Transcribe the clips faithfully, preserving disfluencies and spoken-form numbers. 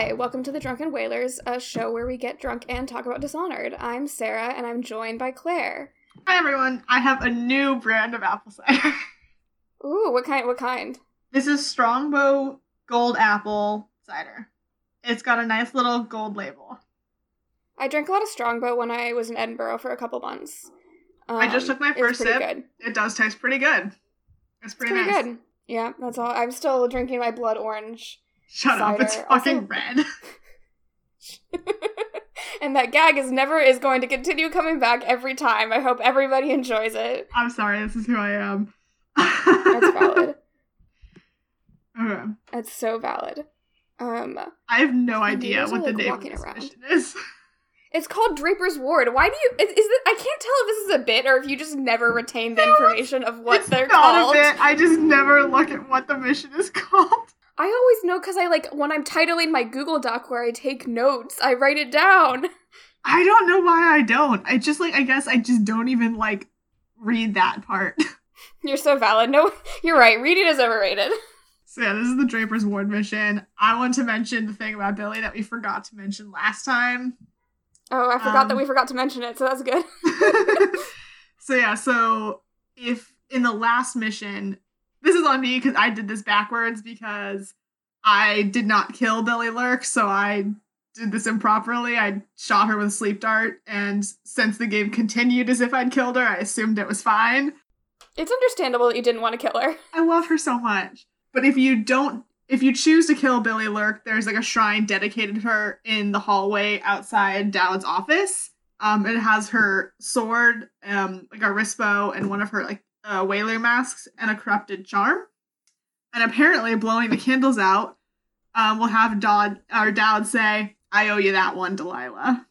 Hi, welcome to the Drunken Whalers, a show where we get drunk and talk about Dishonored. I'm Sarah, and I'm joined by Claire. Hi everyone, I have a new brand of apple cider. Ooh, what kind? What kind? This is Strongbow Gold Apple Cider. It's got a nice little gold label. I drank a lot of Strongbow when I was in Edinburgh for a couple months. Um, I just took my first sip. Good. It does taste pretty good. It's pretty, it's pretty nice. good. Yeah, that's all. I'm still drinking my blood orange. Shut cider. up, it's fucking also... red. And that gag is never is going to continue coming back every time. I hope everybody enjoys it. I'm sorry, this is who I am. That's valid. Okay. That's so valid. Um, I have no idea what the like name of this around. mission is. It's called Draper's Ward. Why do you... Is, is it, I can't tell if this is a bit or if you just never retain the information of what it's they're not called. A bit. I just never look at what the mission is called. I always know because I, like, when I'm titling my Google Doc where I take notes, I write it down. I don't know why I don't. I just, like, I guess I just don't even, like, read that part. You're so valid. No, you're right. Reading is overrated. So yeah, this is the Draper's Ward mission. I want to mention the thing about Billy that we forgot to mention last time. Oh, I forgot um, that we forgot to mention it, so that's good. So yeah, so if in the last mission, this is on me because I did this backwards because I did not kill Billy Lurk, so I did this improperly. I shot her with a sleep dart, and since the game continued as if I'd killed her, I assumed it was fine. It's understandable that you didn't want to kill her. I love her so much. But if you don't, if you choose to kill Billy Lurk, there's like a shrine dedicated to her in the hallway outside Dowd's office. Um, it has her sword, um, like a wrist bow, and one of her like uh, whaler masks, and a corrupted charm. And apparently, blowing the candles out, um, will have Dodd or Dowd say, "I owe you that one, Delilah."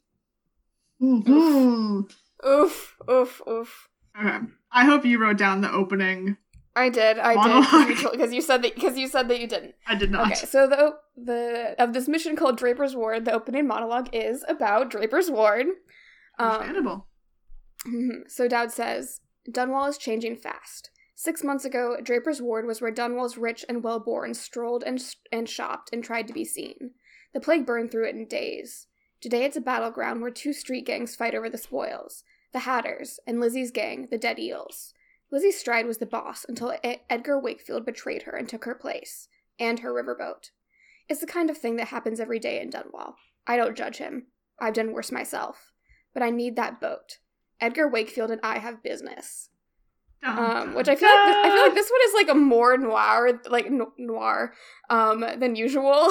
Mm-hmm. Oof, oof, oof. Okay, I hope you wrote down the opening. I did, I monologue. did, because you, you said that because you said that you didn't. I did not. Okay, so the the of this mission called Draper's Ward, the opening monologue is about Draper's Ward. Understandable. Um, so Dowd says, Dunwall is changing fast. Six months ago, Draper's Ward was where Dunwall's rich and well-born strolled and and shopped and tried to be seen. The plague burned through it in days. Today it's a battleground where two street gangs fight over the spoils. The Hatters, and Lizzie's gang, the Dead Eels. Lizzie Stride was the boss until e- Edgar Wakefield betrayed her and took her place. And her riverboat. It's the kind of thing that happens every day in Dunwall. I don't judge him. I've done worse myself. But I need that boat. Edgar Wakefield and I have business. Dun, Um, dun, which I feel like this, I feel dun. like this one is like a more noir, like no- noir, um, than usual.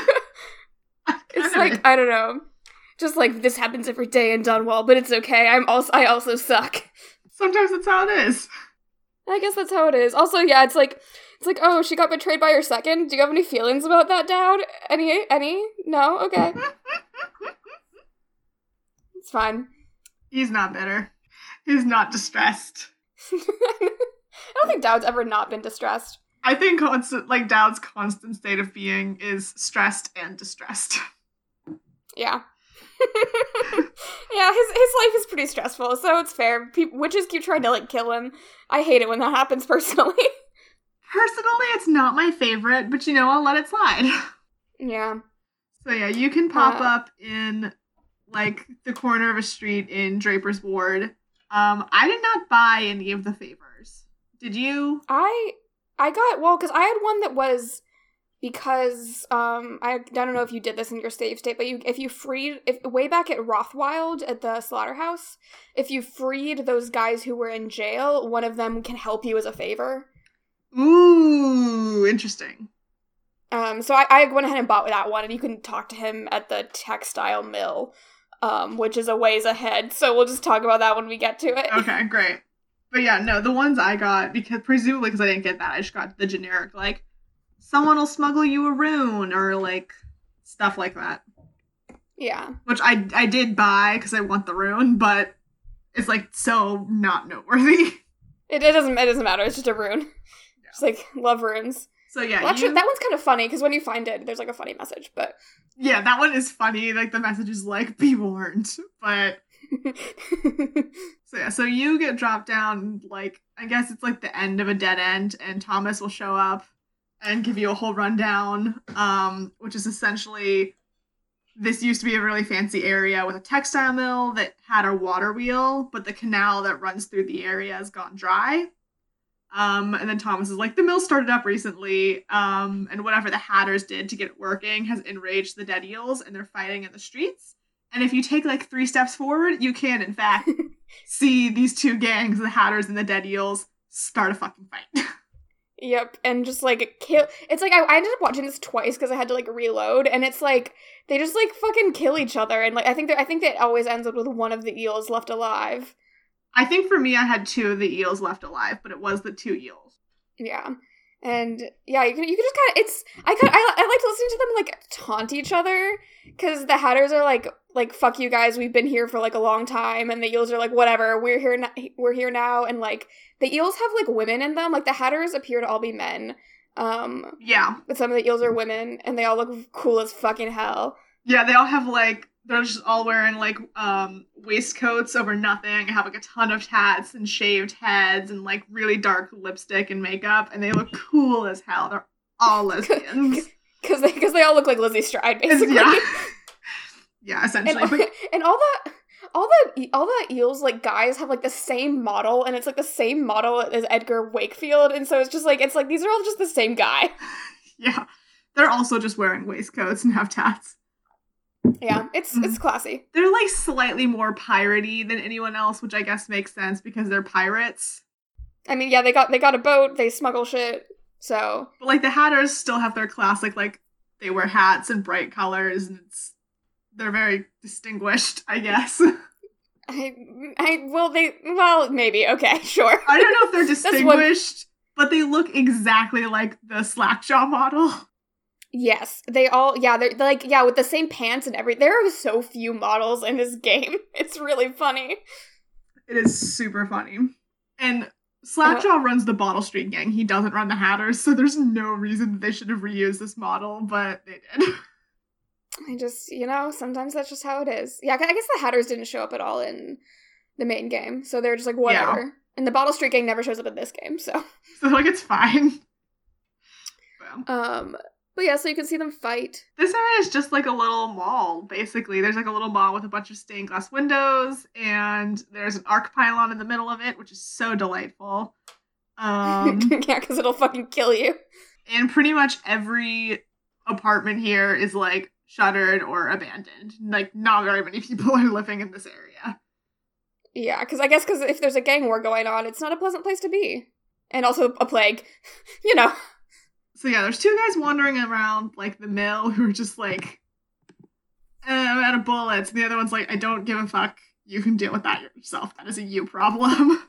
It's like I don't know, just like this happens every day in Dunwall, but it's okay. I'm also I also suck. Sometimes that's how it is. I guess that's how it is. Also, yeah, it's like it's like oh, she got betrayed by her second. Do you have any feelings about that, Dowd? Any? Any? No? Okay. It's fine. He's not bitter. He's not distressed. I don't think Dowd's ever not been distressed. I think constant, like Dowd's constant state of being is stressed and distressed. Yeah. Yeah, his his life is pretty stressful, so it's fair. Pe- witches keep trying to, like, kill him. I hate it when that happens, personally. Personally, it's not my favorite, but you know, I'll let it slide. Yeah. So yeah, you can pop Uh, up in, like, the corner of a street in Draper's Ward. Um, I did not buy any of the favors. Did you? I I got, well, because I had one that was, because, um, I, I don't know if you did this in your save state, but you if you freed, if way back at Rothwild, at the slaughterhouse, if you freed those guys who were in jail, one of them can help you as a favor. Ooh, interesting. Um, so I, I went ahead and bought that one, and you can talk to him at the textile mill, um, which is a ways ahead, so we'll just talk about that when we get to it. Okay, great. But yeah, no, the ones I got, because presumably because I didn't get that, I just got the generic, like, someone will smuggle you a rune, or, like, stuff like that. Yeah. Which I I did buy, because I want the rune, but it's, like, so not noteworthy. It, it doesn't it doesn't matter, it's just a rune. Yeah. Just, like, love runes. So yeah, Well, actually, you, that one's kind of funny, because when you find it, there's, like, a funny message, but... yeah, that one is funny, like, the message is, like, be warned, but... So yeah, so you get dropped down, like, I guess it's like the end of a dead end, and Thomas will show up and give you a whole rundown, um, which is essentially this used to be a really fancy area with a textile mill that had a water wheel, but the canal that runs through the area has gone dry. Um, and then Thomas is like, the mill started up recently, um, and whatever the Hatters did to get it working has enraged the dead eels, and they're fighting in the streets. And if you take like three steps forward, you can, in fact, see these two gangs, the Hatters and the dead eels, start a fucking fight. Yep, and just, like, kill- it's like, I, I ended up watching this twice because I had to, like, reload, and it's like, they just, like, fucking kill each other, and, like, I think that I think that it always ends up with one of the eels left alive. I think for me, I had two of the eels left alive, but it was the two eels. Yeah. And, yeah, you can you can just kind of, it's, I could, I, I liked listening to them, like, taunt each other, because the Hatters are like, like, fuck you guys, we've been here for, like, a long time, and the eels are like, whatever, we're here, na- we're here now, and, like, the eels have, like, women in them, like, the Hatters appear to all be men, um, yeah, but some of the eels are women, and they all look cool as fucking hell. Yeah, they all have, like, they're just all wearing, like, um, waistcoats over nothing, have, like, a ton of tats and shaved heads and, like, really dark lipstick and makeup, and they look cool as hell. They're all lesbians. Because they, cause they all look like Lizzie Stride, basically. Yeah, yeah essentially. And, but- and all the... All the all the eels, like, guys have, like, the same model, and it's, like, the same model as Edgar Wakefield, and so it's just, like, it's, like, these are all just the same guy. Yeah. They're also just wearing waistcoats and have tats. Yeah, it's Mm. it's classy. They're, like, slightly more piratey than anyone else, which I guess makes sense because they're pirates. I mean, yeah, they got they got a boat, they smuggle shit, so... But, like, the Hatters still have their classic, like, they wear hats and bright colors, and it's... They're very distinguished, I guess. I, I, well, they, well, maybe, okay, sure. I don't know if they're That's distinguished, but they look exactly like the Slackjaw model. Yes, they all, yeah, they're, they're like, yeah, with the same pants and everything. There are so few models in this game. It's really funny. It is super funny. And Slackjaw uh, runs the Bottle Street Gang. He doesn't run the Hatters, so there's no reason that they should have reused this model, but they did. I just, you know, sometimes that's just how it is. Yeah, I guess the Hatters didn't show up at all in the main game, so they're just like, whatever. Yeah. And the Bottle Street Gang never shows up in this game, so. So, like, it's fine. Well. Um, but yeah, so you can see them fight. This area is just like a little mall, basically. There's like a little mall with a bunch of stained glass windows, and there's an arc pylon in the middle of it, which is so delightful. Um, yeah, because it'll fucking kill you. And pretty much every apartment here is, like, shuttered or abandoned. Like, not very many people are living in this area. Yeah, because I guess because if there's a gang war going on, it's not a pleasant place to be. And also a plague. You know. So yeah, there's two guys wandering around, like, the mill who are just like, eh, I'm out of bullets. And the other one's like, I don't give a fuck. You can deal with that yourself. That is a you problem.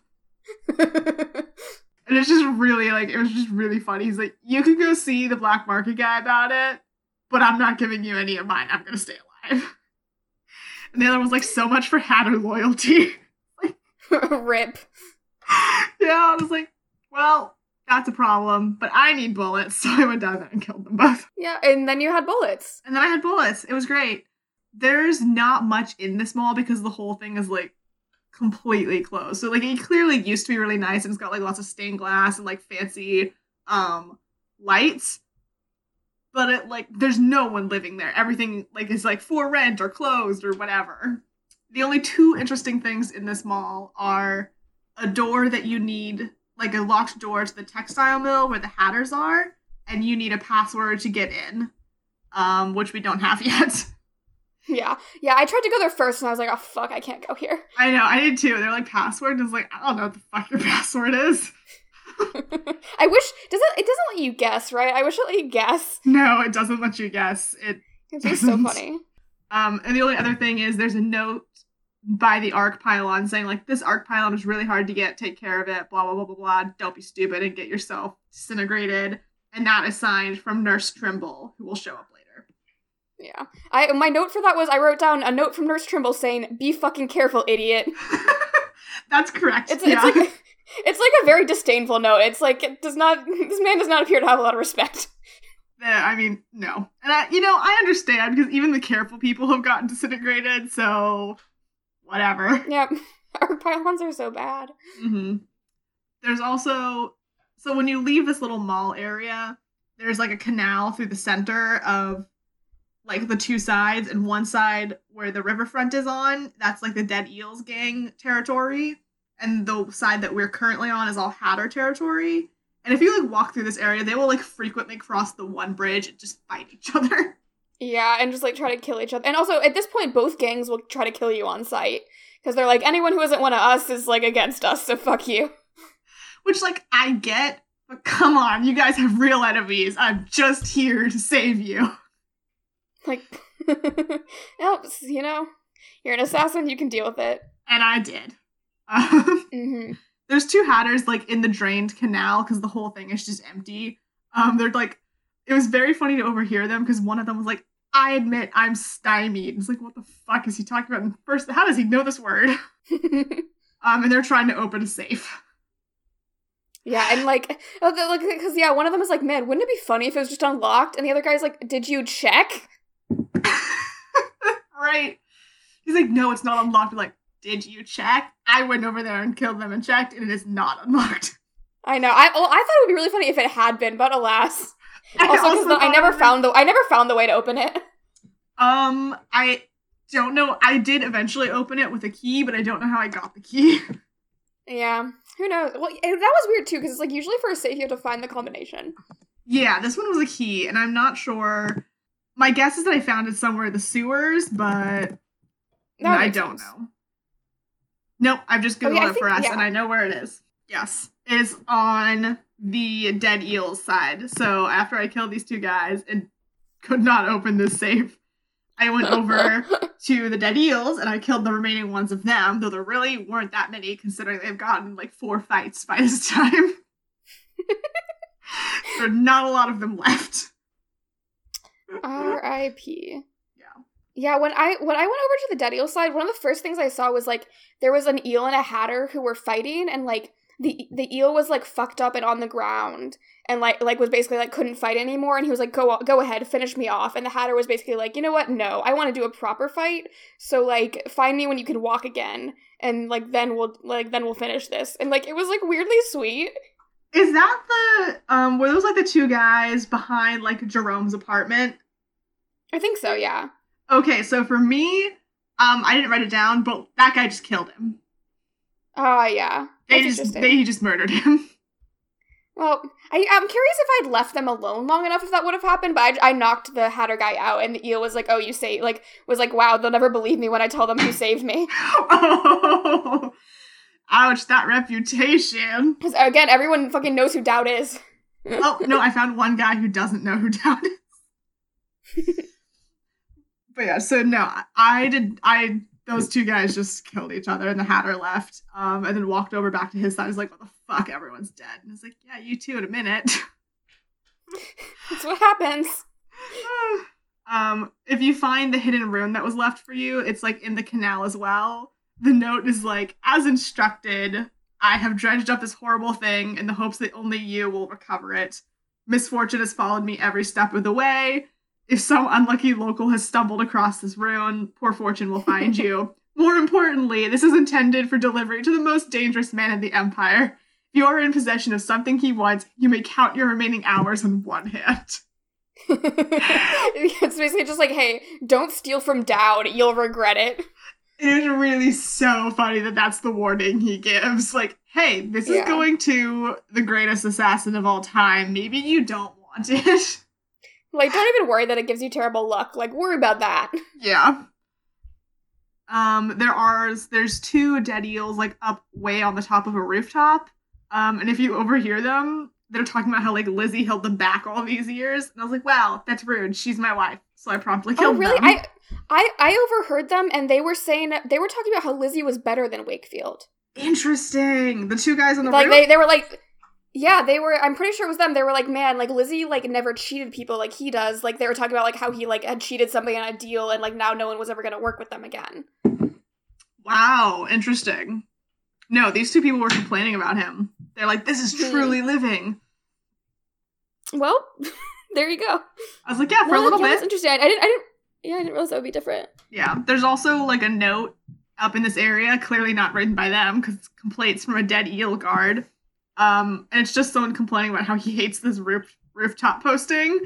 And it's just really, like, it was just really funny. He's like, you can go see the black market guy about it, but I'm not giving you any of mine. I'm going to stay alive. And the other one's like, so much for Hatter loyalty. Like, rip. Yeah, I was like, well, that's a problem, but I need bullets. So I went down there and killed them both. Yeah, and then you had bullets. And then I had bullets. It was great. There's not much in this mall because the whole thing is, like, completely closed. So, like, it clearly used to be really nice, and it's got, like, lots of stained glass and, like, fancy um lights. But it, like, there's no one living there. Everything, like, is, like, for rent or closed or whatever. The only two interesting things in this mall are a door that you need, like, a locked door to the textile mill where the Hatters are, and you need a password to get in, um, which we don't have yet. Yeah. Yeah, I tried to go there first, and I was like, oh, fuck, I can't go here. I know, I did too. They're like, password? And I was like, I don't know what the fuck your password is. I wish, does it, it doesn't let you guess, right? I wish it let you guess. No, it doesn't let you guess. It It's just so funny. Um, and the only other thing is there's a note by the arc pylon saying, like, this arc pylon is really hard to get, take care of it, blah, blah, blah, blah, blah, don't be stupid and get yourself disintegrated. And that is signed from Nurse Trimble, who will show up later. Yeah. I my note for that was I wrote down a note from Nurse Trimble saying, be fucking careful, idiot. That's correct. It's, yeah. it's like a, it's like a very disdainful note. It's like, it does not, this man does not appear to have a lot of respect. Yeah, I mean, no. And, I, you know, I understand, because even the careful people have gotten disintegrated, so whatever. Yep. Our pylons are so bad. Mm-hmm. There's also, so when you leave this little mall area, there's, like, a canal through the center of like the two sides, and one side where the riverfront is on, that's like the Dead Eels gang territory, and the side that we're currently on is all Hatter territory. And if you like walk through this area, they will like frequently cross the one bridge and just fight each other. Yeah, and just like try to kill each other. And also at this point, both gangs will try to kill you on sight because they're like, anyone who isn't one of us is like against us, so fuck you. Which like I get, but come on, you guys have real enemies. I'm just here to save you. Like, helps, you know? You're an assassin, you can deal with it. And I did. Um, mm-hmm. There's two Hatters, like, in the drained canal, because the whole thing is just empty. Um, they're, like, it was very funny to overhear them, because one of them was like, I admit I'm stymied. It's like, what the fuck is he talking about? And first, how does he know this word? um, and they're trying to open a safe. Yeah, and like, oh, like, because yeah, one of them is like, man, wouldn't it be funny if it was just unlocked? And the other guy's like, did you check? Right. He's like, no, it's not unlocked. I'm like, did you check? I went over there and killed them and checked, and it is not unlocked. I know. I well, I thought it would be really funny if it had been, but alas. I also, because I never found the I never found the way to open it. Um, I don't know. I did eventually open it with a key, but I don't know how I got the key. Yeah. Who knows? Well, it, that was weird too, because it's like usually for a safe you have to find the combination. Yeah, this one was a key, and I'm not sure. My guess is that I found it somewhere in the sewers, but I don't sense. know. Nope, I've just Googled oh, yeah, it for think, us, yeah. and I know where it is. Yes, it is on the Dead Eels side. So after I killed these two guys and could not open this safe, I went over to the Dead Eels, and I killed the remaining ones of them, though there really weren't that many, considering they've gotten, like, four fights by this time. There are not a lot of them left. R I P Yeah. Yeah, when I when I went over to the Dead Eel side, one of the first things I saw was, like, there was an eel and a hatter who were fighting, and, like, the the eel was, like, fucked up and on the ground, and, like, like was basically, like, couldn't fight anymore, and he was like, go go ahead, finish me off, and the hatter was basically like, you know what, no, I want to do a proper fight, so, like, find me when you can walk again, and, like, then we'll, like, then we'll finish this, and, like, it was, like, weirdly sweet. Is that the, um, were those, like, the two guys behind, like, Jerome's apartment? I think so, yeah. Okay, so for me, um, I didn't write it down, but that guy just killed him. Oh, uh, yeah. They just, they just murdered him. Well, I, I'm curious if I'd left them alone long enough if that would have happened, but I, I knocked the hatter guy out, and the eel was like, oh, you say, like, was like, wow, they'll never believe me when I tell them who saved me. Oh, ouch, that reputation. Because, again, everyone fucking knows who Dowd is. Oh, no, I found one guy who doesn't know who Dowd is. But yeah, so no, I did, I, those two guys just killed each other, and the hatter left, um, and then walked over back to his side. I was like, what the fuck, everyone's dead. And I was like, yeah, you too in a minute. That's what happens. um, if you find the hidden rune that was left for you, it's like in the canal as well. The note is like, as instructed, I have dredged up this horrible thing in the hopes that only you will recover it. Misfortune has followed me every step of the way. If some unlucky local has stumbled across this rune, poor fortune will find you. More importantly, this is intended for delivery to the most dangerous man in the Empire. If you are in possession of something he wants, you may count your remaining hours on one hand. It's basically just like, hey, don't steal from Dowd, you'll regret it. It is really so funny that that's the warning he gives. Like, hey, this is yeah. going to the greatest assassin of all time. Maybe you don't want it. Like, don't even worry that it gives you terrible luck. Like, worry about that. Yeah. Um, there are, there's two dead eels, like, up way on the top of a rooftop. Um, and if you overhear them, they're talking about how, like, Lizzie held them back all these years. And I was like, wow, that's rude. She's my wife. So I promptly killed oh, really? them. I, I, I overheard them, and they were saying, they were talking about how Lizzie was better than Wakefield. Interesting. The two guys on the like, roof? They, they were like... Yeah, they were, I'm pretty sure it was them. They were like, man, like, Lizzie, like, never cheated people like he does. Like, they were talking about, like, how he, like, had cheated somebody on a deal and, like, now no one was ever going to work with them again. Wow, interesting. No, these two people were complaining about him. They're like, this is truly living. Well, there you go. I was like, yeah, for no, a little yeah, bit. That's interesting. I, I didn't, I didn't, yeah, I didn't realize that would be different. Yeah, there's also, like, a note up in this area, clearly not written by them, because it's complaints from a dead eel guard. Um, and it's just someone complaining about how he hates this roof rooftop posting.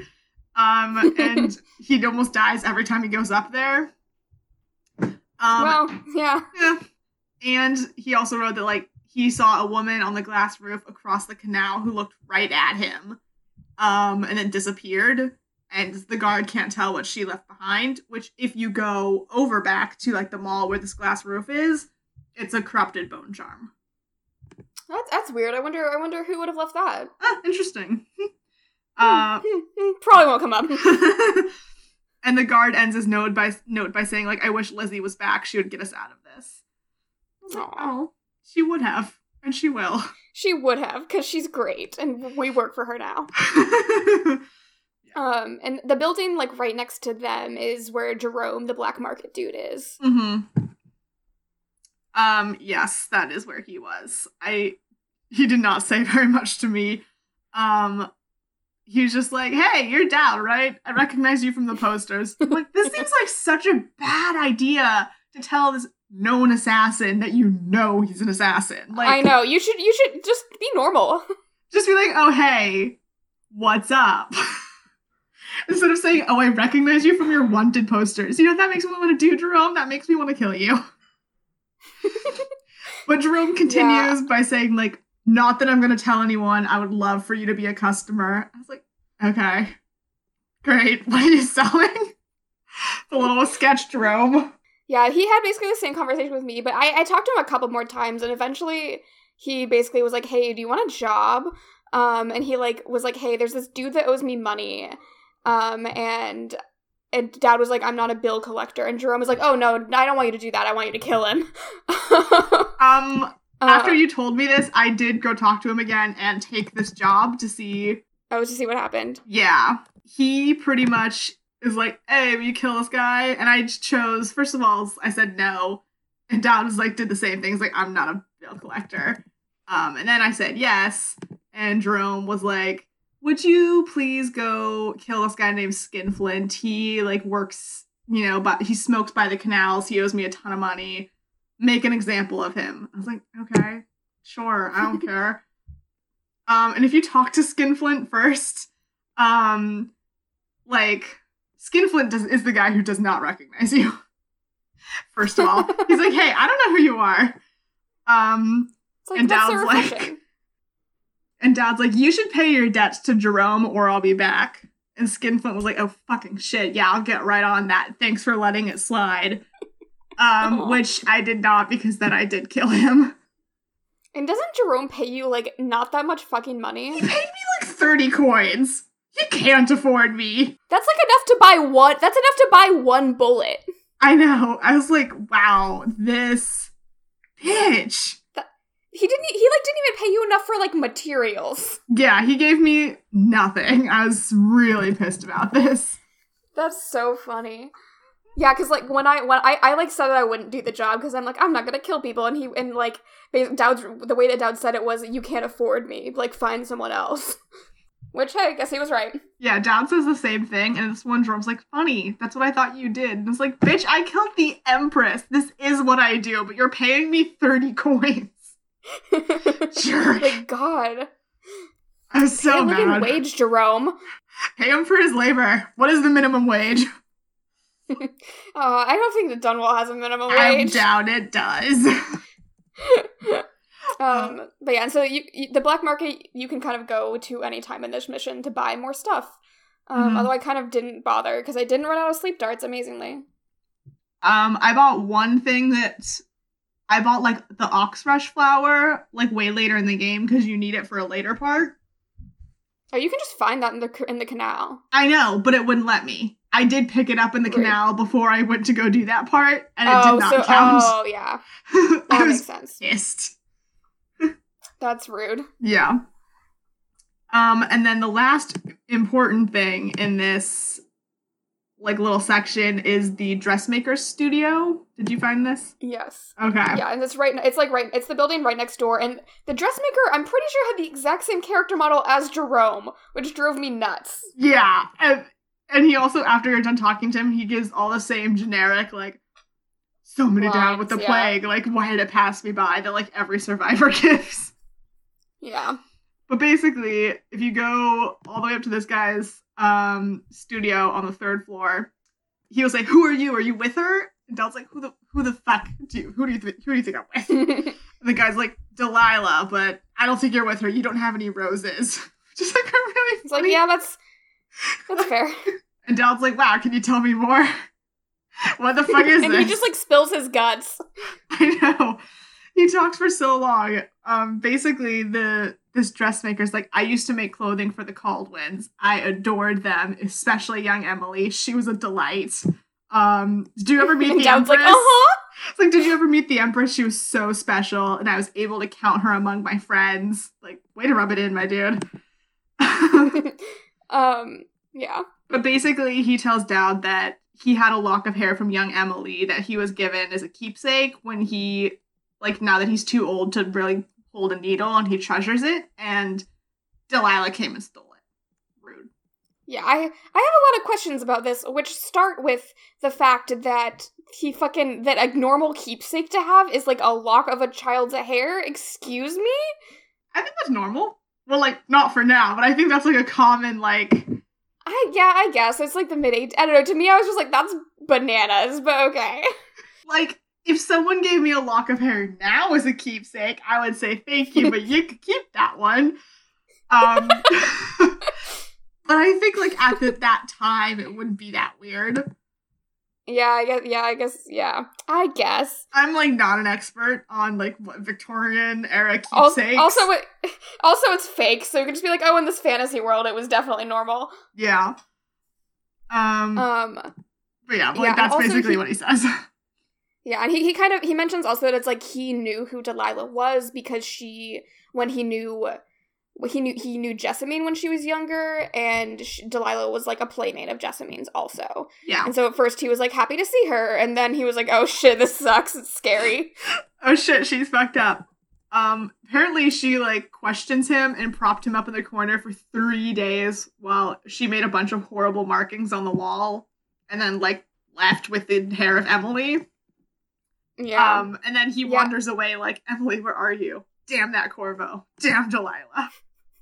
Um, and he almost dies every time he goes up there. Um, well, yeah. Yeah. And he also wrote that, like, he saw a woman on the glass roof across the canal who looked right at him, um, and then disappeared. And the guard can't tell what she left behind, which if you go over back to, like, the mall where this glass roof is, it's a corrupted bone charm. That's, that's weird. I wonder I wonder who would have left that. Ah, interesting. uh, Probably won't come up. And the guard ends his note by note by saying, like, I wish Lizzie was back. She would get us out of this. I was like, oh, she would have. And she will. She would have, because she's great, and we work for her now. Yeah. Um, and the building, like, right next to them is where Jerome, the black market dude, is. Mm-hmm. Um, yes, that is where he was. I, he did not say very much to me. Um, he was just like, hey, you're Dal, right? I recognize you from the posters. I'm like, this seems like such a bad idea to tell this known assassin that you know he's an assassin. Like, I know, you should, you should just be normal. Just be like, oh, hey, what's up? Instead of saying, oh, I recognize you from your wanted posters. You know what that makes me want to do, Jerome? That makes me want to kill you. But Jerome continues yeah. by saying, like, not that I'm going to tell anyone. I would love for you to be a customer. I was like, okay, great. What are you selling? The little sketch, Jerome. Yeah, he had basically the same conversation with me, but I, I talked to him a couple more times, and eventually he basically was like, hey, do you want a job? Um, and he, like, was like, hey, there's this dude that owes me money. Um, and... And Dad was like, I'm not a bill collector. And Jerome was like, oh, no, I don't want you to do that. I want you to kill him. um, uh, after you told me this, I did go talk to him again and take this job to see... Oh, to see what happened? Yeah. He pretty much is like, hey, will you kill this guy? And I chose, first of all, I said no. And Dad was like, did the same thing. He's like, I'm not a bill collector. Um, and then I said yes. And Jerome was like, would you please go kill this guy named Skinflint? He, like, works, you know, but he smokes by the canals. He owes me a ton of money. Make an example of him. I was like, okay, sure, I don't care. Um, and if you talk to Skinflint first, um, like, Skinflint does, is the guy who does not recognize you. First of all. He's like, hey, I don't know who you are. Um, it's like, and that's Dad's so like... And Dad's like, you should pay your debts to Jerome or I'll be back. And Skinflint was like, oh, fucking shit. Yeah, I'll get right on that. Thanks for letting it slide. Um, which I did not because then I did kill him. And doesn't Jerome pay you, like, not that much fucking money? He paid me, like, thirty coins. He can't afford me. That's, like, enough to buy one. That's enough to buy one bullet. I know. I was like, wow, this bitch. He didn't, he, like, didn't even pay you enough for, like, materials. Yeah, he gave me nothing. I was really pissed about this. That's so funny. Yeah, because, like, when I, when I, I, like, said that I wouldn't do the job, because I'm like, I'm not gonna kill people, and he, and, like, Dowd's, the way that Dowd said it was, you can't afford me, like, find someone else. Which, hey, I guess he was right. Yeah, Dowd says the same thing, and this one Jerome's like, funny, that's what I thought you did. And it's like, bitch, I killed the Empress. This is what I do, but you're paying me thirty coins. Sure. Like, God. I'm so Pay mad. living wage, Jerome. Pay him for his labor. What is the minimum wage? uh, I don't think that Dunwall has a minimum wage. I doubt it does. um, but yeah, and so you, you, the black market, you can kind of go to any time in this mission to buy more stuff. Um, mm-hmm. Although I kind of didn't bother because I didn't run out of sleep darts, amazingly. Um, I bought one thing that I bought, like, the Oxrush flower, like, way later in the game, because you need it for a later part. Oh, you can just find that in the in the canal. I know, but it wouldn't let me. I did pick it up in the Right. canal before I went to go do that part, and it oh, did not so, count. Oh, yeah. I That was makes sense. pissed. That's rude. Yeah. Um, and then the last important thing in this, like, little section is the dressmaker studio. Did you find this? Yes. Okay. Yeah, and it's right, it's like right, it's the building right next door, and the dressmaker, I'm pretty sure, had the exact same character model as Jerome, which drove me nuts. Yeah, and, and he also, after you're done talking to him, he gives all the same generic, like, so many down with the Lines, yeah. plague, like, why did it pass me by, that, like, every survivor gives. Yeah. But basically, if you go all the way up to this guy's um, studio on the third floor, he was like, "Who are you? Are you with her?" And Dell's like, "Who the who the fuck do you who do you th- who do you think I'm with?" And the guy's like, "Delilah, but I don't think you're with her. You don't have any roses." Just like a really It's funny. like, yeah, that's that's fair. And Dell's like, "Wow, can you tell me more? What the fuck is and this?" And he just like spills his guts. I know. He talks for so long. Um, basically, the this dressmaker's like, "I used to make clothing for the Caldwins. I adored them, especially young Emily. She was a delight. Um, did you ever meet and the Dowd's Empress?" like, uh-huh. It's like, "Did you ever meet the Empress? She was so special, and I was able to count her among my friends." Like, way to rub it in, my dude. um, yeah. But basically, he tells Dowd that he had a lock of hair from young Emily that he was given as a keepsake when he, like, now that he's too old to really hold a needle, and he treasures it, and Delilah came and stole it. Rude. Yeah, I I have a lot of questions about this, which start with the fact that he fucking, that a normal keepsake to have is like a lock of a child's hair. Excuse me? I think that's normal. Well, like, not for now, but I think that's like a common, like... I, yeah, I guess. It's like the mid-eighties. I don't know, to me I was just like, that's bananas, but okay. Like, if someone gave me a lock of hair now as a keepsake, I would say thank you, but you could keep that one. Um, but I think, like, at the, that time, it wouldn't be that weird. Yeah, I guess, yeah, I guess, yeah. I guess. I'm, like, not an expert on, like, what Victorian era Also, keepsakes. also, it, also, it's fake, so you can just be like, oh, in this fantasy world, it was definitely normal. Yeah. Um, Um, but yeah, like, yeah, that's and also basically he- what he says. Yeah, and he, he kind of, he mentions also that it's like he knew who Delilah was because she, when he knew, he knew, he knew Jessamine when she was younger, and she, Delilah was like a playmate of Jessamine's also. Yeah. And so at first he was like happy to see her, and then he was like, oh shit, this sucks, it's scary. Oh shit, she's fucked up. Um, apparently she, like, questions him and propped him up in the corner for three days while she made a bunch of horrible markings on the wall and then, like, left with the hair of Emily. Yeah. Um, and then he Yeah. wanders away like, "Emily, where are you? Damn that Corvo. Damn Delilah.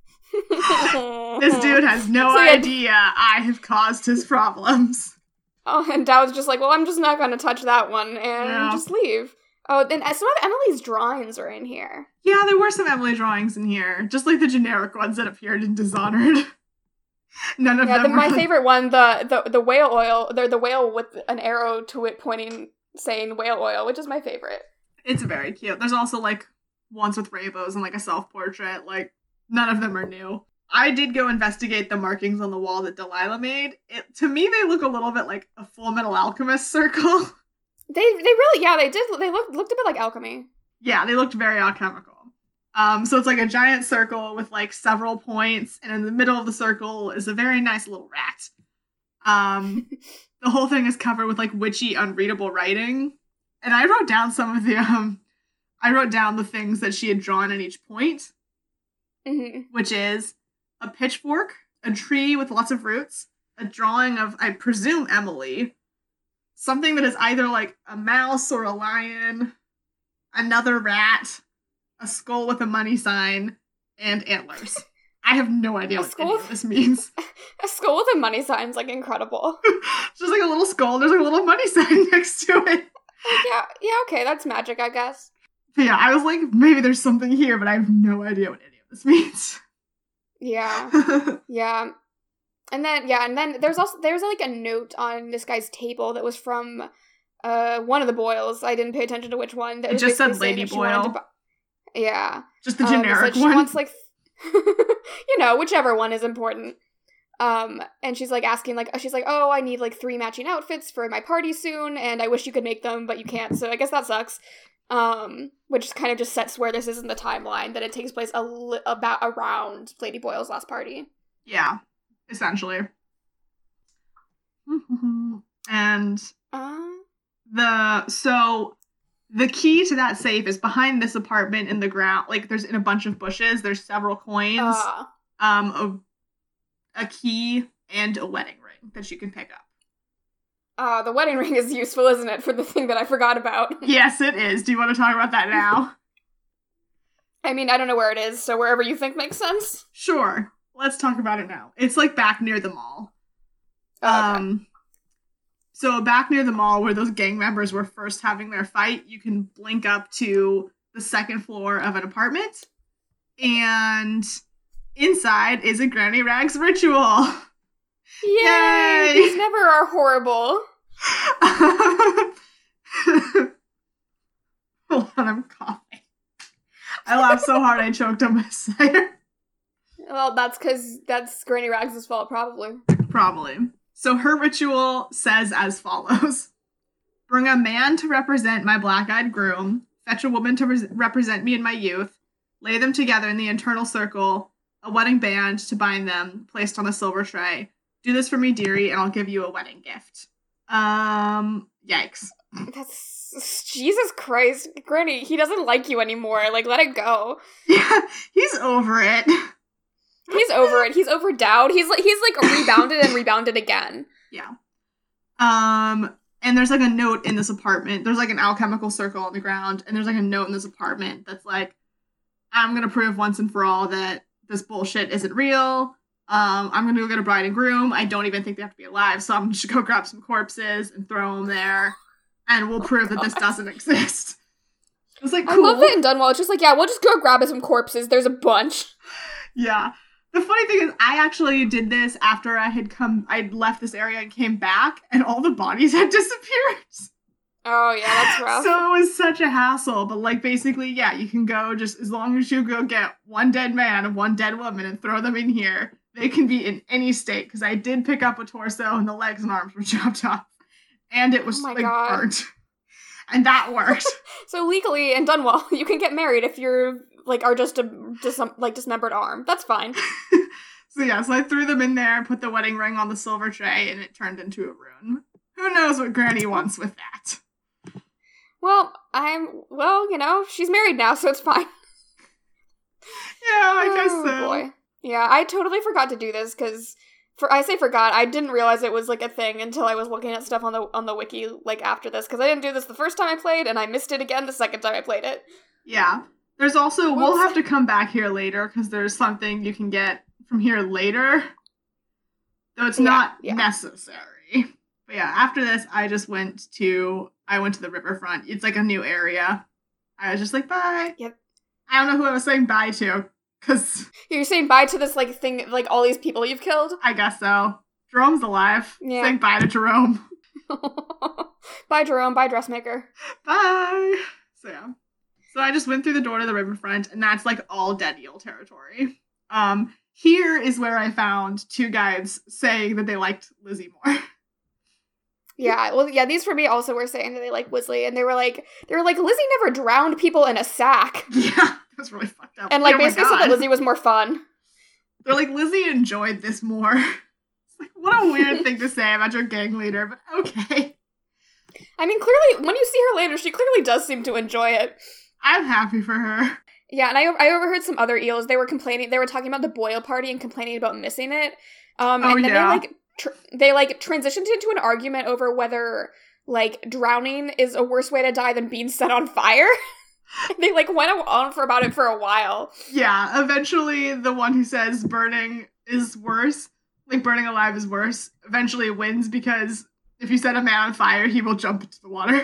This dude has no So, yeah. idea I have caused his problems." Oh, and Dowd's just like, well, I'm just not gonna touch that one, and Yeah. just leave. Oh, then some of Emily's drawings are in here. Yeah, there were some Emily drawings in here, just like the generic ones that appeared in Dishonored. None of Yeah, them the, were my like- favorite one, the, the the whale oil, the the whale with an arrow to it pointing, saying whale oil, which is my favorite. It's very cute. There's also, like, ones with rainbows and, like, a self-portrait. Like, none of them are new. I did go investigate the markings on the wall that Delilah made. It, to me, they look a little bit like a Full Metal Alchemist circle. They they really, yeah, they did, they looked looked a bit like alchemy. Yeah, they looked very alchemical. Um, so it's like a giant circle with, like, several points, and in the middle of the circle is a very nice little rat. Um, the whole thing is covered with, like, witchy, unreadable writing. And I wrote down some of the, um, I wrote down the things that she had drawn at each point, Mm-hmm. which is a pitchfork, a tree with lots of roots, a drawing of, I presume, Emily, something that is either, like, a mouse or a lion, another rat, a skull with a money sign, and antlers. I have no idea A what skull any of this means. A skull with a money sign's like incredible. It's just like a little skull, there's like a little money sign next to it. yeah, yeah, okay, that's magic, I guess. But yeah, I was like, maybe there's something here, but I have no idea what any of this means. Yeah, yeah. And then, yeah, and then there's also, there's like a note on this guy's table that was from uh one of the Boyles. I didn't pay attention to which one. That It was just said basically saying Lady that she wanted to Boyle. bu- Yeah. Just the Um, it generic said she one. wants, like, you know, whichever one is important. Um, and she's like asking, like, she's like, oh, I need like three matching outfits for my party soon, and I wish you could make them, but you can't, so I guess that sucks. Um, which kind of just sets where this is in the timeline, that it takes place a li- about around Lady Boyle's last party. Yeah, essentially. And Uh, the, so the key to that safe is behind this apartment in the ground. Like, there's in a bunch of bushes, there's several coins, uh, um, a, a key, and a wedding ring that you can pick up. uh, the wedding ring is useful, isn't it, for the thing that I forgot about? Yes, it is. Do you want to talk about that now? I mean, I don't know where it is, so wherever you think makes sense. Sure. Let's talk about it now. It's like back near the mall. Oh, okay. Um, so back near the mall where those gang members were first having their fight, you can blink up to the second floor of an apartment. And inside is a Granny Rags ritual. Yay! Yay! These never are horrible. Hold on, I'm coughing. I laughed so hard I choked on my cider. Well, that's because that's Granny Rags' fault, probably. Probably. So her ritual says as follows. Bring a man to represent my black-eyed groom. Fetch a woman to re- represent me in my youth. Lay them together in the eternal circle. A wedding band to bind them, placed on a silver tray. Do this for me, dearie, and I'll give you a wedding gift. Um, yikes. That's... Jesus Christ. Granny, he doesn't like you anymore. Like, let it go. Yeah, he's over it. He's over it. He's over Dowd. He's like, he's like rebounded and rebounded again. Yeah. Um, and there's like a note in this apartment. There's like an alchemical circle on the ground, and there's like a note in this apartment that's like, I'm gonna prove once and for all that this bullshit isn't real. Um, I'm gonna go get a bride and groom. I don't even think they have to be alive, so I'm just gonna go grab some corpses and throw them there, and we'll prove oh, that this doesn't exist. It was like, cool. I love it in Dunwall. It's just like, yeah, we'll just go grab some corpses. There's a bunch. Yeah. The funny thing is, I actually did this after I had come, I'd left this area and came back, and all the bodies had disappeared. Oh, yeah, that's rough. So it was such a hassle, but, like, basically, yeah, you can go just, as long as you go get one dead man and one dead woman and throw them in here, they can be in any state, because I did pick up a torso, and the legs and arms were chopped off, and it was, oh my like, God. burnt. And that worked. So legally, in Dunwall, you can get married if you're, like, are just a, just some, like, dismembered arm. That's fine. So, yeah, so I threw them in there, put the wedding ring on the silver tray, and it turned into a rune. Who knows what Granny wants with that? Well, I'm, well, you know, she's married now, so it's fine. Yeah, I guess oh, so. Boy. Yeah, I totally forgot to do this, because, for I say forgot, I didn't realize it was, like, a thing until I was looking at stuff on the on the wiki, like, after this, because I didn't do this the first time I played, and I missed it again the second time I played it. Yeah. There's also, Whoops. we'll have to come back here later, because there's something you can get from here later, though it's Yeah, not yeah. necessary. But yeah, after this, I just went to, I went to the riverfront. It's like a new area. I was just like, bye. Yep. I don't know who I was saying bye to, because You're saying bye to this, like, thing, like, all these people you've killed? I guess so. Jerome's alive. Yeah. Saying bye to Jerome. Bye, Jerome. Bye, dressmaker. Bye. So yeah. So I just went through the door to the riverfront, and that's like all dead eel territory. Um, here is where I found two guides saying that they liked Lizzie more. Yeah, well, yeah, these for me also were saying that they like Weasley, and they were like, they were like, Lizzie never drowned people in a sack. Yeah, that was really fucked up. And, like, Oh my basically said that God. Lizzie was more fun. They're like, Lizzie enjoyed this more. It's like, what a weird thing to say about your gang leader, but okay. I mean, clearly, when you see her later, she clearly does seem to enjoy it. I'm happy for her. Yeah, and I I overheard some other eels. They were complaining. They were talking about the Boyle party and complaining about missing it. Um, Oh, and then yeah. they like tr- they like transitioned into an argument over whether like drowning is a worse way to die than being set on fire. They like went on for about it for a while. Yeah, eventually the one who says burning is worse, like burning alive is worse, eventually wins because if you set a man on fire, he will jump into the water.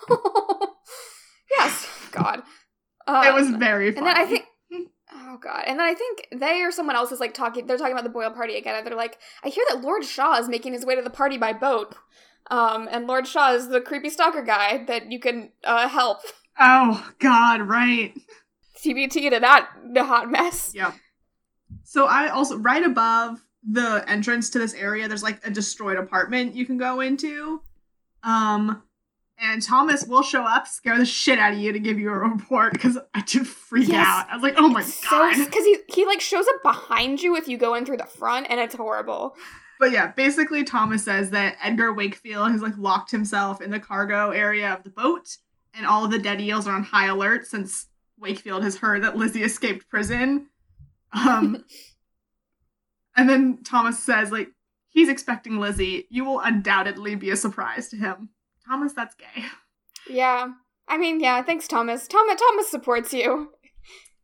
Yes, God. Um, It was very funny. And then I think, oh God, and then I think they or someone else is like talking. They're talking about the Boyle party again, and they're like, I hear that Lord Shaw is making his way to the party by boat. Um, and Lord Shaw is the creepy stalker guy that you can uh, help. Oh, God, right. T B T to that hot mess. Yep. So I also, right above the entrance to this area, there's like a destroyed apartment you can go into. Um, and Thomas will show up, scare the shit out of you to give you a report, because I did freak Yes. out. I was like, oh my It's God. So, because he, he like shows up behind you if you go in through the front, and it's horrible. But yeah, basically Thomas says that Edgar Wakefield has like locked himself in the cargo area of the boat, and all of the dead eels are on high alert since Wakefield has heard that Lizzie escaped prison. Um, and then Thomas says, like, he's expecting Lizzie. You will undoubtedly be a surprise to him. Thomas, that's gay. Yeah. I mean, yeah, thanks, Thomas. Thomas, Thomas supports you.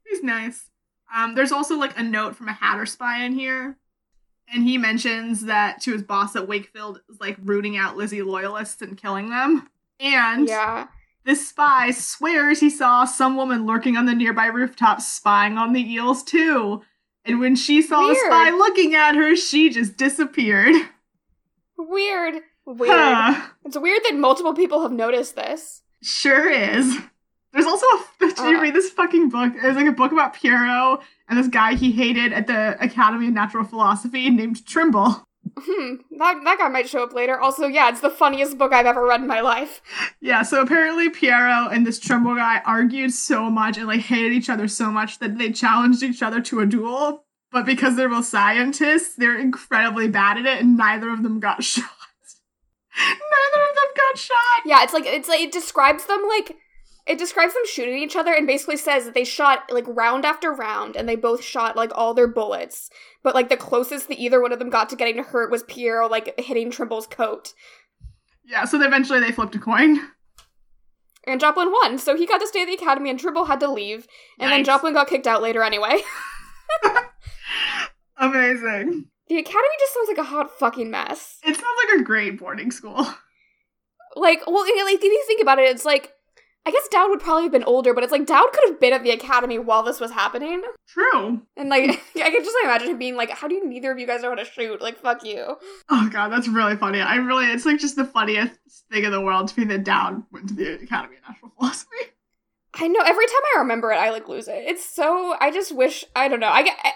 He's nice. Um, there's also, like, a note from a Hatter spy in here. And he mentions that to his boss that Wakefield is, like, rooting out Lizzie loyalists and killing them. And yeah. this spy swears he saw some woman lurking on the nearby rooftop spying on the eels, too. And when she saw Weird. the spy looking at her, she just disappeared. Weird. Weird. Huh. It's weird that multiple people have noticed this. Sure is. There's also a... Did you uh, read this fucking book? There's like a book about Pierrot and this guy he hated at the Academy of Natural Philosophy named Trimble. Hmm. That, that guy might show up later. Also, yeah, it's the funniest book I've ever read in my life. Yeah, so apparently Pierrot and this Trimble guy argued so much and like hated each other so much that they challenged each other to a duel. But because they're both scientists, they're incredibly bad at it and neither of them got shot. Neither of them got shot. Yeah, it's like, it's like, it describes them like... It describes them shooting each other and basically says that they shot, like, round after round, and they both shot, like, all their bullets. But, like, the closest that either one of them got to getting hurt was Pierrot, like, hitting Trimble's coat. Yeah, so eventually they flipped a coin. And Joplin won, so he got to stay at the Academy and Trimble had to leave. And nice. Then Joplin got kicked out later anyway. Amazing. The Academy just sounds like a hot fucking mess. It sounds like a great boarding school. Like, well, like, if you think about it, it's like, I guess Dowd would probably have been older, but it's like Dowd could have been at the Academy while this was happening. True. And like, I can just imagine him being like, how do you, neither of you guys know how to shoot? Like, fuck you. Oh god, that's really funny. I really, it's like just the funniest thing in the world to be that Dowd went to the Academy of Natural Philosophy. I know, every time I remember it, I like lose it. It's so, I just wish, I don't know, I get, I,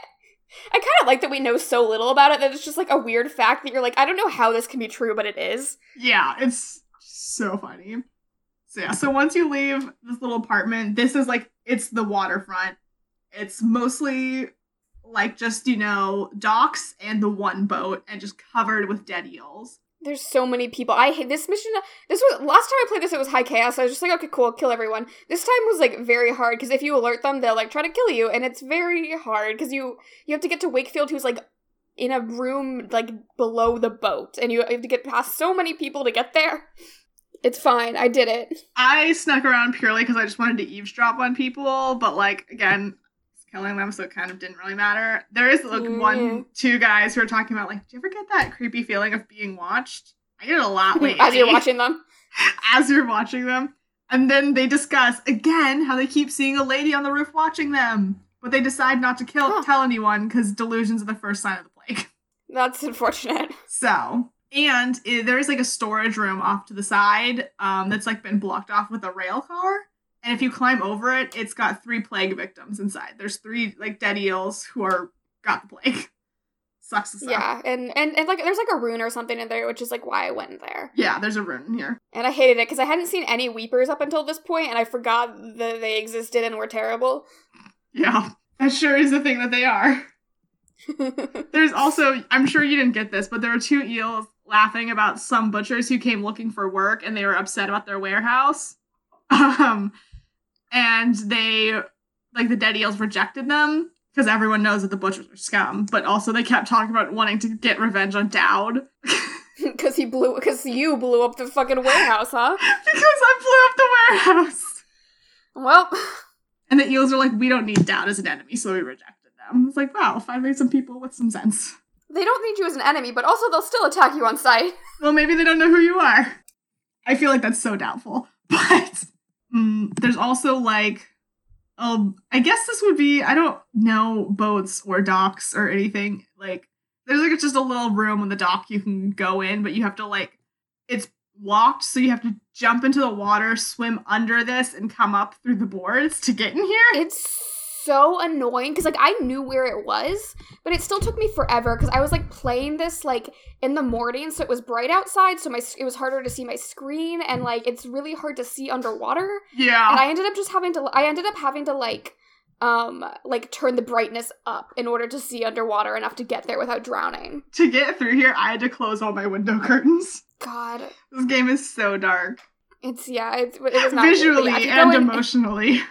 I kind of like that we know so little about it that it's just like a weird fact that you're like, I don't know how this can be true, but it is. Yeah, it's so funny. So yeah, so once you leave this little apartment, this is like, it's the waterfront. It's mostly like just, you know, docks and the one boat and just covered with dead eels. There's so many people. I hate this mission. This was, last time I played this, it was high chaos. So I was just like, okay, cool, kill everyone. This time was like very hard because if you alert them, they'll like try to kill you. And it's very hard because you, you have to get to Wakefield, who's like in a room like below the boat. And you have to get past so many people to get there. It's fine. I did it. I snuck around purely because I just wanted to eavesdrop on people, but, like, again, killing them, so it kind of didn't really matter. There is, like, mm. one, two guys who are talking about, like, do you ever get that creepy feeling of being watched? I get it a lot lately. As you're watching them? As you're watching them. And then they discuss, again, how they keep seeing a lady on the roof watching them. But they decide not to kill huh. tell anyone because delusions are the first sign of the plague. That's unfortunate. So... And it, there is, like, a storage room off to the side um, that's, like, been blocked off with a rail car. And if you climb over it, it's got three plague victims inside. There's three, like, dead eels who are got the plague. Sucks to suck. Yeah, and, and, and, like, there's, like, a rune or something in there, which is, like, why I went there. Yeah, there's a rune in here. And I hated it, because I hadn't seen any weepers up until this point, and I forgot that they existed and were terrible. Yeah, that sure is the thing that they are. There's also, I'm sure you didn't get this, but there were two eels laughing about some butchers who came looking for work and they were upset about their warehouse. Um, and they, like, the dead eels rejected them because everyone knows that the butchers are scum, but also they kept talking about wanting to get revenge on Dowd. Because he blew, because you blew up the fucking warehouse, huh? Because I blew up the warehouse. Well. And the eels are like, we don't need Dowd as an enemy, so we rejected them. It's like, wow, finally some people with some sense. They don't need you as an enemy, but also they'll still attack you on sight. Well, maybe they don't know who you are. I feel like that's so doubtful. But mm, there's also, like, um, I guess this would be, I don't know boats or docks or anything. Like, there's, like, just a little room on the dock you can go in, but you have to, like, it's locked, so you have to jump into the water, swim under this, and come up through the boards to get in here. It's so annoying because like I knew where it was, but it still took me forever because I was like playing this like in the morning, so it was bright outside, so my it was harder to see my screen, and like it's really hard to see underwater. Yeah. And I ended up just having to I ended up having to like um like turn the brightness up in order to see underwater enough to get there without drowning. To get through here, I had to close all my window curtains. God. This game is so dark. It's yeah, it's it was not visually good, yeah, and in, emotionally.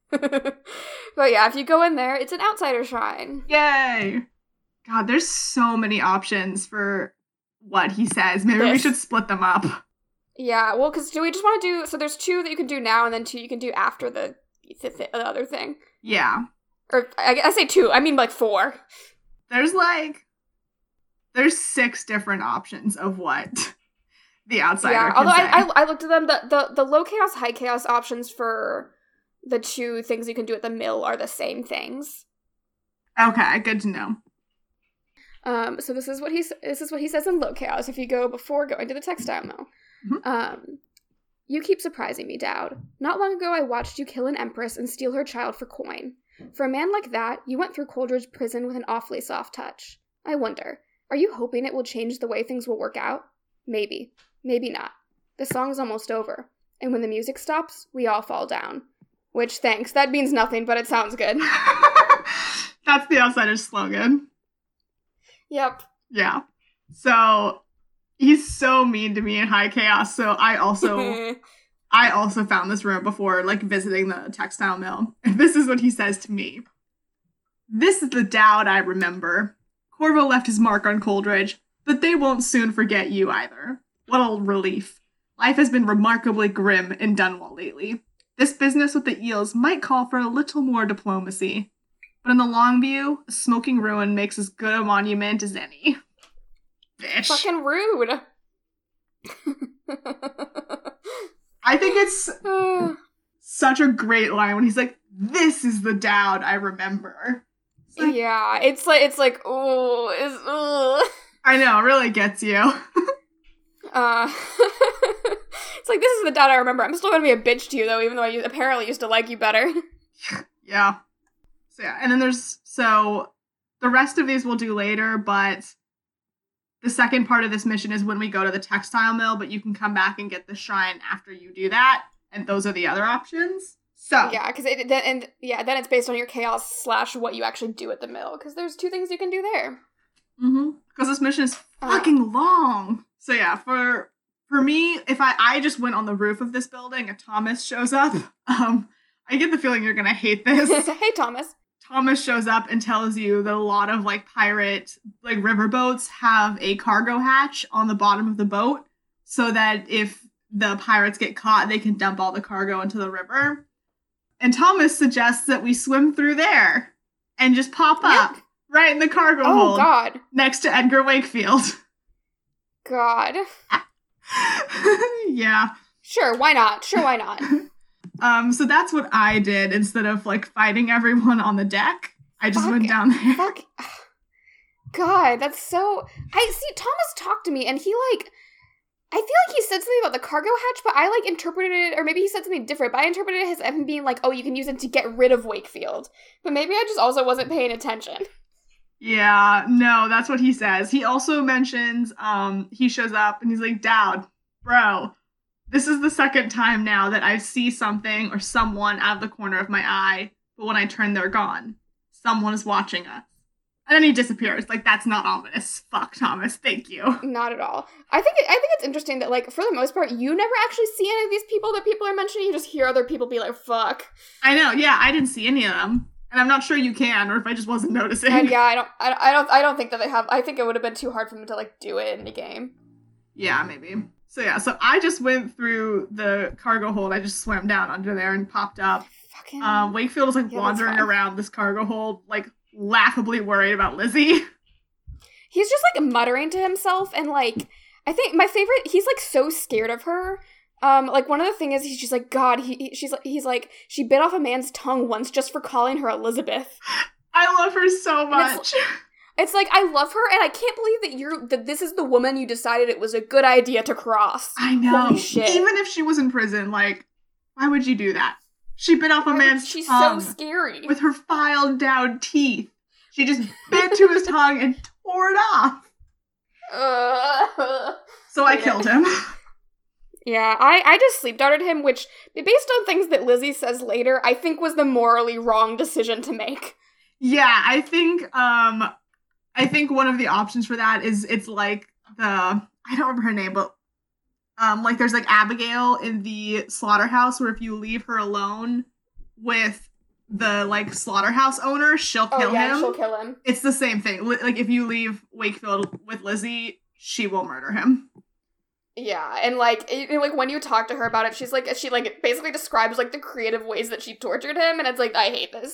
But yeah, if you go in there, it's an outsider shrine. Yay! God, there's so many options for what he says. Maybe this. we should split them up. Yeah, well, because do we just want to do... So there's two that you can do now, and then two you can do after the, the, the other thing. Yeah. Or, I, I say two, I mean like four. There's like, there's six different options of what the outsider yeah, can although say. I, I I looked at them, the, the, the low chaos, high chaos options for the two things you can do at the mill are the same things. Okay, good to know. Um, so this is what he this is what he says in low chaos if you go before going to the textile mill. Mm-hmm. Um, you keep surprising me, Dowd. Not long ago I watched you kill an empress and steal her child for coin. For a man like that, you went through Coldridge Prison with an awfully soft touch. I wonder, are you hoping it will change the way things will work out? Maybe. Maybe not. The song's almost over. And when the music stops, we all fall down. Which, thanks, that means nothing, but it sounds good. That's the outsider's slogan. Yep. Yeah. So he's so mean to me in high chaos. So I also I also found this room before like visiting the textile mill. And this is what he says to me. This is the Dowd I remember. Corvo left his mark on Coldridge, but they won't soon forget you either. What a relief. Life has been remarkably grim in Dunwall lately. This business with the eels might call for a little more diplomacy. But in the long view, a smoking ruin makes as good a monument as any. Bitch. Fucking rude. I think it's such a great line when he's like, this is the Dowd I remember. It's like, yeah, it's like, it's like, oh, it's, ugh. I know, it really gets you. uh, it's like, this is the Dowd I remember. I'm still gonna be a bitch to you, though, even though I apparently used to like you better. Yeah. So yeah, and then there's, so the rest of these we'll do later, but the second part of this mission is when we go to the textile mill, but you can come back and get the shrine after you do that, and those are the other options. So yeah, because it then and yeah, then it's based on your chaos slash what you actually do at the mill, because there's two things you can do there. Mm-hmm. Because this mission is fucking uh, long. So yeah, for for me, if I I just went on the roof of this building and Thomas shows up, um, I get the feeling you're gonna hate this. Hey, Thomas. Thomas shows up and tells you that a lot of like pirate like riverboats have a cargo hatch on the bottom of the boat so that if the pirates get caught, they can dump all the cargo into the river. And Thomas suggests that we swim through there and just pop up yep. right in the cargo oh, hold God. next to Edgar Wakefield. God. Yeah. Sure, why not? Sure, why not? Um, so that's what I did instead of like fighting everyone on the deck. I just fuck, went down there. Fuck. God, that's so. I see. Thomas talked to me, and he like. I feel like he said something about the cargo hatch, but I like interpreted it, or maybe he said something different. But I interpreted it as him being like, "Oh, you can use it to get rid of Wakefield." But maybe I just also wasn't paying attention. Yeah, no, that's what he says. He also mentions, um, he shows up and he's like, "Dowd, bro. This is the second time now that I see something or someone out of the corner of my eye, but when I turn, they're gone. Someone is watching us." And then he disappears. Like, that's not ominous. Fuck, Thomas. Thank you. Not at all. I think it, I think it's interesting that, like, for the most part, you never actually see any of these people that people are mentioning. You just hear other people be like, fuck. I know. Yeah, I didn't see any of them. And I'm not sure you can, or if I just wasn't noticing. And yeah, I don't, I, I don't, I don't think that they have. I think it would have been too hard for them to, like, do it in the game. Yeah, maybe. So yeah, so I just went through the cargo hold. I just swam down under there and popped up. Fucking. Um, Wakefield was like yeah, wandering around this cargo hold, like laughably worried about Lizzie. He's just like muttering to himself, and like I think my favorite. He's like so scared of her. Um, like one of the things is he's just like God. He, he she's he's like she bit off a man's tongue once just for calling her Elizabeth. I love her so much. It's like, I love her, and I can't believe that you're that this is the woman you decided it was a good idea to cross. I know. Holy shit. Even if she was in prison, like, why would you do that? She bit off a why man's She's tongue. so scary. With her filed down teeth. She just bit to his tongue and tore it off. Uh, so I yeah. killed him. Yeah, I, I just sleep darted him, which, based on things that Lizzie says later, I think was the morally wrong decision to make. Yeah, I think, um... I think one of the options for that is it's like the, I don't remember her name, but um, like there's like Abigail in the slaughterhouse where if you leave her alone with the like slaughterhouse owner, she'll kill oh, yeah, him. she'll kill him. It's the same thing. Like if you leave Wakefield with Lizzie, she will murder him. Yeah, and like, it, like when you talk to her about it, she's like, she like basically describes like the creative ways that she tortured him, and it's like, I hate this.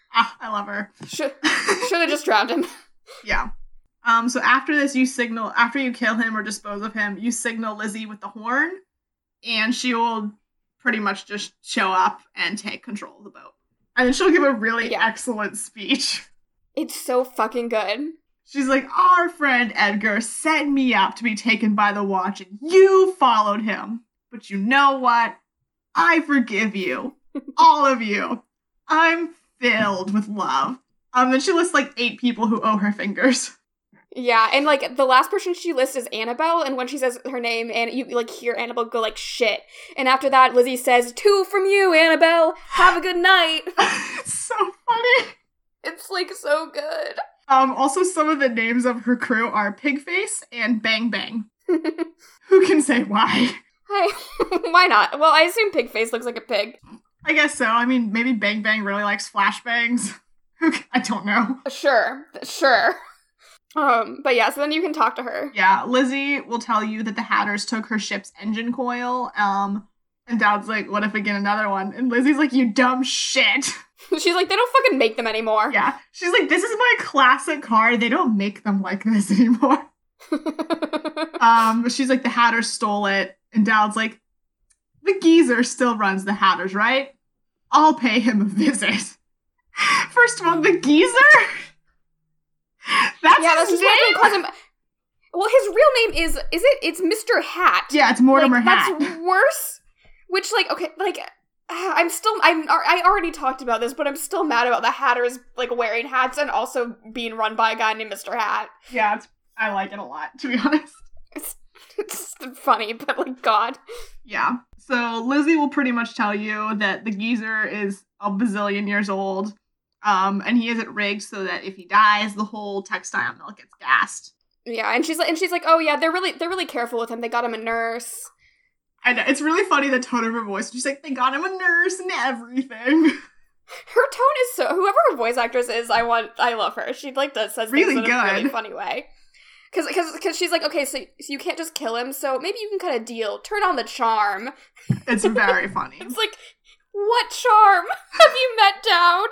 Ah, I love her. Should should have just drowned him. Yeah. Um. So after this, you signal, after you kill him or dispose of him, you signal Lizzie with the horn, and she will pretty much just show up and take control of the boat. And then she'll give a really yeah. excellent speech. It's so fucking good. She's like, our friend Edgar set me up to be taken by the watch, and you followed him. But you know what? I forgive you. All of you. I'm filled with love. Um, then she lists like eight people who owe her fingers. Yeah, and like the last person she lists is Annabelle, and when she says her name, and you like hear Annabelle go like shit. And after that, Lizzie says, two from you, Annabelle. Have a good night. It's so funny. It's like so good. Um, also some of the names of her crew are Pigface and Bang Bang. Who can say why? Hey, why not? Well, I assume Pigface looks like a pig. I guess so. I mean, maybe Bang Bang really likes flashbangs. I don't know. Sure, sure. Um, but yeah, so then you can talk to her. Yeah, Lizzie will tell you that the Hatters took her ship's engine coil, um, and Dad's like, what if we get another one? And Lizzie's like, you dumb shit. She's like, they don't fucking make them anymore. Yeah, she's like, this is my classic car, they don't make them like this anymore. um, she's like, the Hatters stole it, and Dad's like, the geezer still runs the Hatters, right? I'll pay him a visit. First of all, the geezer? That's yeah, his that's name? Calls him. Well, his real name is, is it, it's Mister Hat. Yeah, it's Mortimer like, Hat. That's worse. Which, like, okay, like, I'm still, I'm, I already talked about this, but I'm still mad about the Hatters, like, wearing hats and also being run by a guy named Mister Hat. Yeah, it's, I like it a lot, to be honest. It's, it's funny, but, like, God. Yeah. So, Lizzie will pretty much tell you that the geezer is a bazillion years old. Um, and he isn't rigged so that if he dies, the whole textile mill gets gassed. Yeah, and she's like, and she's like, oh yeah, they're really, they're really careful with him. They got him a nurse. I know, it's really funny, the tone of her voice. She's like, they got him a nurse and everything. Her tone is so, whoever her voice actress is, I want, I love her. She like does says really things good. in a really funny way. Cause, cause, cause she's like, okay, so, so you can't just kill him, so maybe you can cut a deal. Turn on the charm. It's very funny. It's like, what charm have you met, Dowd?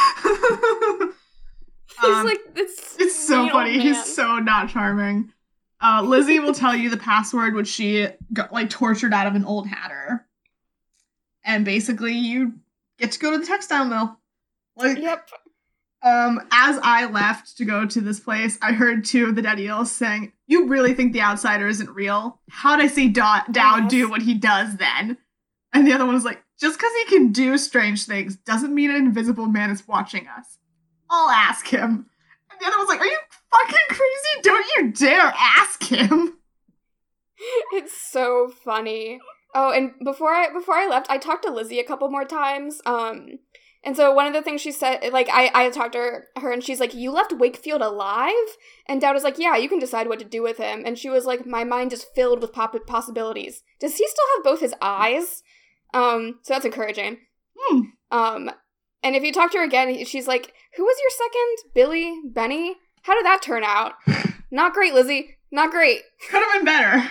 He's um, like, it's it's so funny. He's so not charming. Uh, Lizzie will tell you the password, which she got like tortured out of an old Hatter, and basically you get to go to the textile mill. Like, yep. Um, as I left to go to this place, I heard two of the dead eels saying, "You really think the outsider isn't real? How'd I see da- Dowd yes. do what he does then?" And the other one was like, just because he can do strange things doesn't mean an invisible man is watching us. I'll ask him. And the other one's like, are you fucking crazy? Don't you dare ask him. It's so funny. Oh, and before I before I left, I talked to Lizzie a couple more times. Um, and so one of the things she said, like, I, I talked to her, her, and she's like, you left Wakefield alive? And Dowd was like, yeah, you can decide what to do with him. And she was like, my mind is filled with pop- possibilities. Does he still have both his eyes? Um, so that's encouraging. Hmm. Um, and if you talk to her again, she's like, who was your second? Billy? Benny? How did that turn out? Not great, Lizzie. Not great. Could have been better.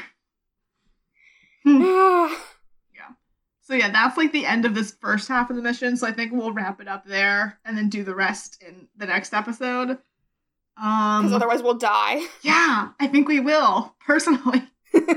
Hmm. Yeah. So yeah, that's like the end of this first half of the mission, so I think we'll wrap it up there and then do the rest in the next episode. Um, because otherwise we'll die. Yeah, I think we will, personally.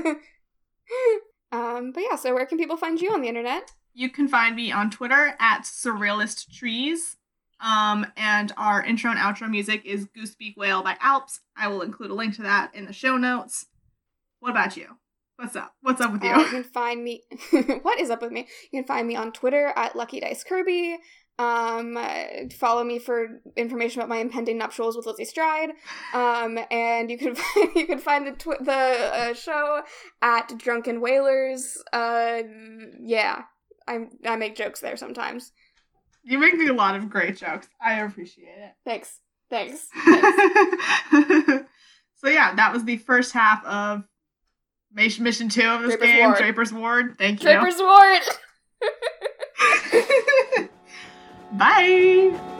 Um, but yeah, so where can people find you on the internet? You can find me on Twitter at SurrealistTrees. Um, and our intro and outro music is Goosebeak Whale by Alps. I will include a link to that in the show notes. What about you? What's up? What's up with you? Uh, you can find me... What is up with me? You can find me on Twitter at Lucky Dice Kirby. Um, uh, follow me for information about my impending nuptials with Lizzie Stride. Um, and you can find, you can find the tw- the uh, show at Drunken Whalers. Uh, yeah, I I make jokes there sometimes. You make me a lot of great jokes. I appreciate it. Thanks. Thanks. Thanks. So yeah, that was the first half of mission two of this Draper's game, Ward. Draper's Ward. Thank you. Draper's Ward. Bye!